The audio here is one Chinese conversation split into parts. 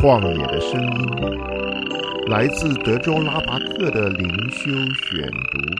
旷野的声音，来自德州拉巴克的灵修选读。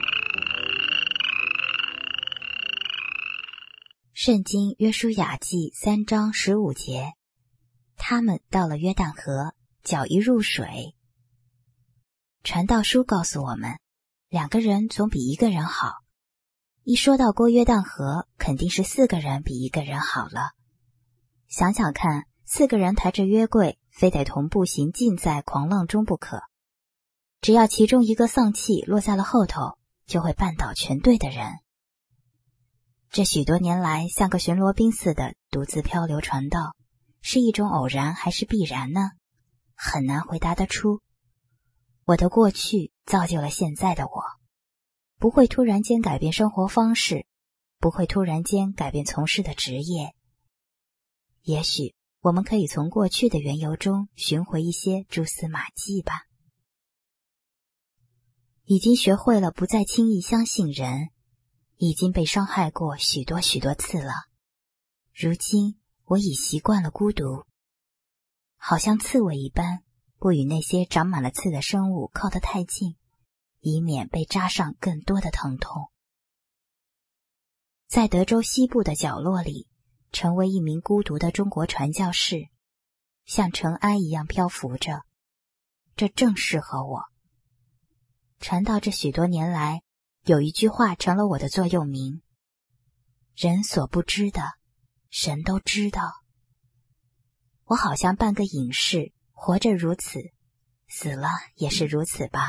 圣经约书亚记3章15节，他们到了约旦河，脚一入水。传道书告诉我们，2个人总比1个人好。一说到过约旦河，肯定是4个人比1个人好了。想想看，4个人抬着约柜，非得同步行进在狂浪中不可。只要其中1个丧气落在了后头，就会绊倒全队的人。这许多年来像个巡逻兵似的独自漂流传道，是一种偶然还是必然呢？很难回答得出。我的过去造就了现在的我，不会突然间改变生活方式，不会突然间改变从事的职业。也许我们可以从过去的缘由中寻回一些蛛丝马迹吧。已经学会了不再轻易相信人，已经被伤害过许多次了。如今我已习惯了孤独，好像刺猬一般，不与那些长满了刺的生物靠得太近，以免被扎上更多的疼痛。在德州西部的角落里，成为一名孤独的中国传教士，像尘埃一样漂浮着，这正适合我。传道这许多年来，有一句话成了我的座右铭：人所不知的，神都知道。我好像半个隐士，活着如此，死了也是如此吧。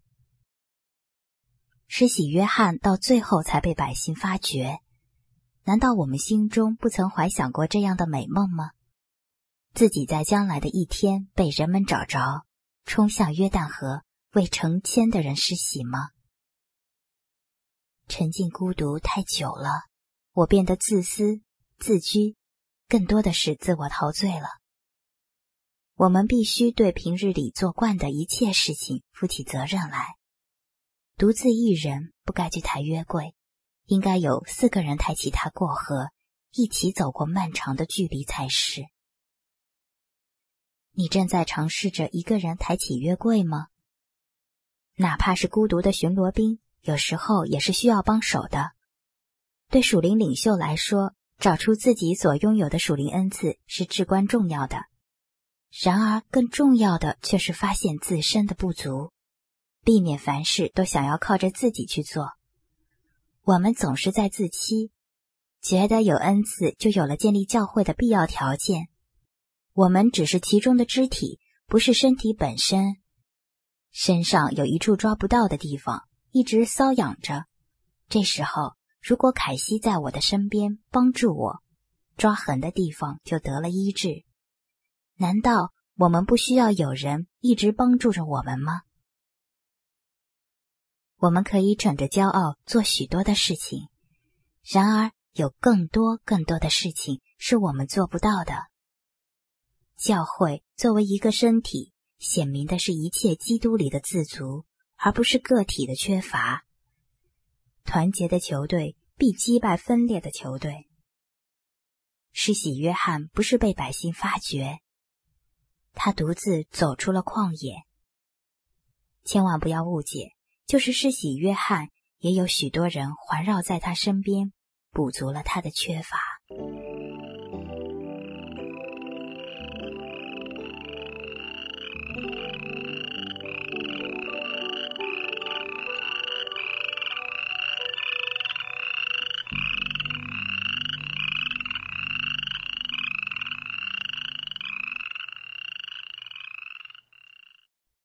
施洗约翰到最后才被百姓发掘，难道我们心中不曾怀想过这样的美梦吗？自己在将来的一天被人们找着，冲向约旦河，为成千的人施洗吗？沉浸孤独太久了，我变得自私、自居，更多的是自我陶醉了。我们必须对平日里做惯的一切事情负起责任来。独自一人不该去抬约柜，应该有4个人抬起它过河，一起走过漫长的距离才是。你正在尝试着1个人抬起约柜吗？哪怕是孤独的巡逻兵，有时候也是需要帮手的。对属灵领袖来说，找出自己所拥有的属灵恩赐是至关重要的。然而更重要的却是发现自身的不足，避免凡事都想要靠着自己去做。我们总是在自欺，觉得有恩赐就有了建立教会的必要条件。我们只是其中的肢体，不是身体本身。身上有一处抓不到的地方，一直瘙痒着。这时候，如果凯西在我的身边帮助我，抓痕的地方就得了医治。难道我们不需要有人一直帮助着我们吗？我们可以逞着骄傲做许多的事情，然而有更多的事情是我们做不到的。教会作为一个身体，显明的是一切基督里的自足，而不是个体的缺乏。团结的球队必击败分裂的球队。施洗约翰不是被百姓发掘，他独自走出了旷野。千万不要误解，就是施洗约翰，也有许多人环绕在他身边，补足了他的缺乏。